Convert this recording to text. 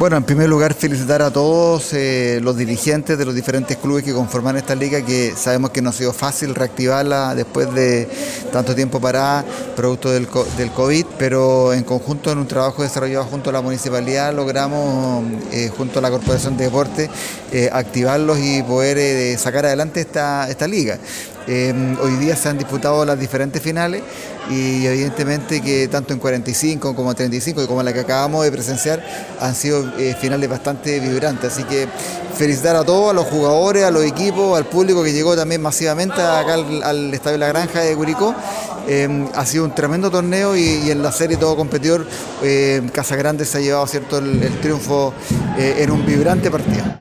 Bueno, en primer lugar felicitar a todos los dirigentes de los diferentes clubes que conforman esta liga, que sabemos que no ha sido fácil reactivarla después de tanto tiempo parada, producto del COVID, pero en conjunto, en un trabajo desarrollado junto a la municipalidad, logramos, junto a la Corporación de Deportes, activarlos y poder sacar adelante esta liga. Hoy día se han disputado las diferentes finales y evidentemente que tanto en 45 como en 35 y como la que acabamos de presenciar han sido finales bastante vibrantes, así que felicitar a todos, a los jugadores, a los equipos, al público que llegó también masivamente acá al Estadio La Granja de Curicó. Ha sido un tremendo torneo y en la serie todo competidor, Casa Grande se ha llevado, ¿cierto?, el triunfo en un vibrante partido.